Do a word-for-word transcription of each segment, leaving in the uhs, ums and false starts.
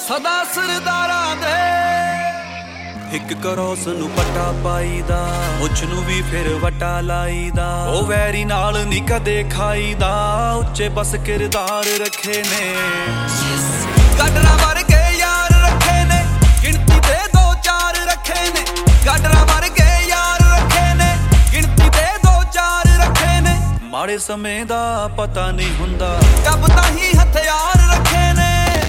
सदा सरदारां दे एक करोस नू पट्टा पाईदा, मुछ नू भी फिर वटा लाईदा। ओ वैरी नाल नी कदे खाईदा, उच्चे बस किरदार रखे ने। गाडरा वर्गे यार रखे ने, गिनती दे दो चार रखे ने। गाडरा वर्गे यार रखे ने, गिनती दे दो चार रखे ने। माड़े समय दा पता नहीं हुंदा, कब ताहीं हथियार रखे ने।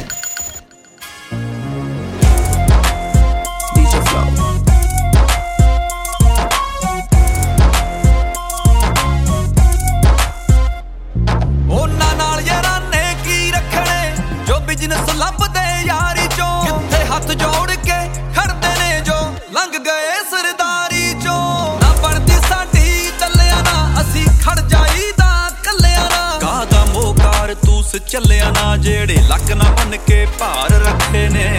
बिजनेस लभदे यारी चों, किथे हथ जोड़ के खड़दे ने जो लंघ गए सरदारी चों। ना बनदी साडी तल्लिया ना, असी खड़ जाईदा कल्लिया ना। कादा मोकार तूस चलिया ना, जेड़े लक ना बन के भार रखे ने।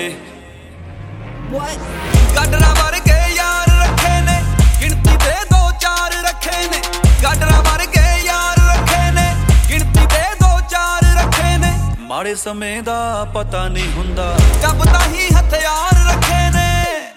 गाडरा वर्गे यार रखे ने, गिनती दे दो चार रखे ने। गाडरा वर्गे यार रखे ने, गिनती दे दो चार रखे ने। माड़े समय दा पता नहीं हुंदा, कब ताहीं हथियार रखे ने।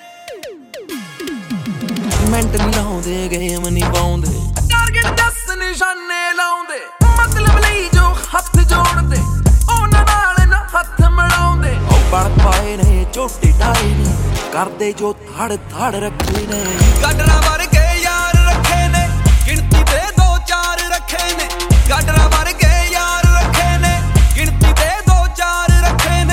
मिंट नहीं लाउंदे, गेम नहीं पाउंदे, टारगेट दस निशाने लाउंदे। मतलब लई जो हथ जोड़दे, उन्हां नाल ना हथ मिलाउंदे। ओ बड़ पाए ने झोटे ढाए ने, करदे जो धड़ धड़ रखे ने। गाडरा वर्गे यार रखे ने, गिनती दे दो चार रखे ने। गाडरा वर्गे यार रखे ने, गिनती दे दो चार रखे ने।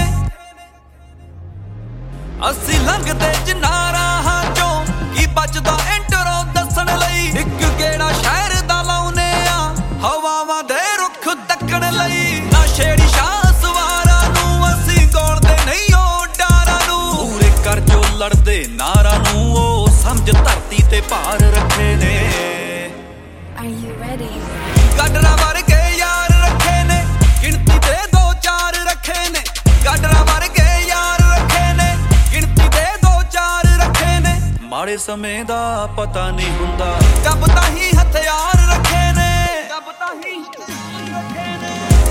असी लंघदे जनारा हां चों, की बचदा इंटरो दसन लई। इक गेड़ा शहर दा लाउने आ, हवावां दे रुख तकण लई। ना छेड़ी शाह सवारा नू, असी गौलदे नहीं ओ डारा नू। पूरे कर जो लड़दे नारा नू, ओ समझ धरती ते भार रखे ने। Are you ready? गाडरा वर्गे यार रखे ने, गिनती दे दो चार रखे ने। गाडरा वर्गे यार रखे ने, गिनती दे दो चार रखे ने। माड़े समय दा पता नहीं हुंदा, कब ताहीं हथियार रखे ने। कब ताहीं रखे ने।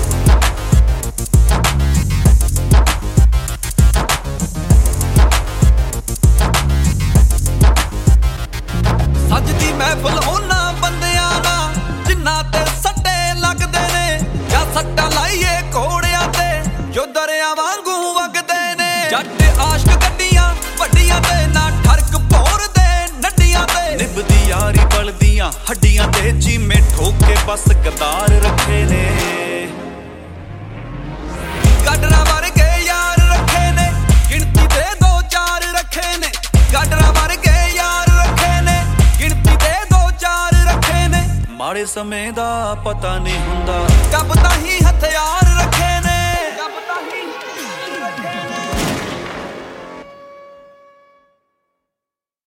सजदी महफिल उन्हां बंदियां दा, जिन्हां ते सट्टे लगदे ने। या सट्टा लाइए घोड़ियां ते, जो दरिया वांगू वगदे ने। जट आशक गड्डियां वड्डियां ते, ना ठरक भोरदे नड्डियां ते। निभदी यारी बलदियां हड्डियां ते, चीमे ठोके बस गदार रखे ने। गाडरा वर्गे यार रखे ने, गिनती दे दो चार रखे ने। गाडरा वर्गे यार रखे ने, गिनती दे दो चार रखे ने। माड़े समय दा पता नहीं हुंदा, कब ताहीं हथियार रखे ने। कब ताहीं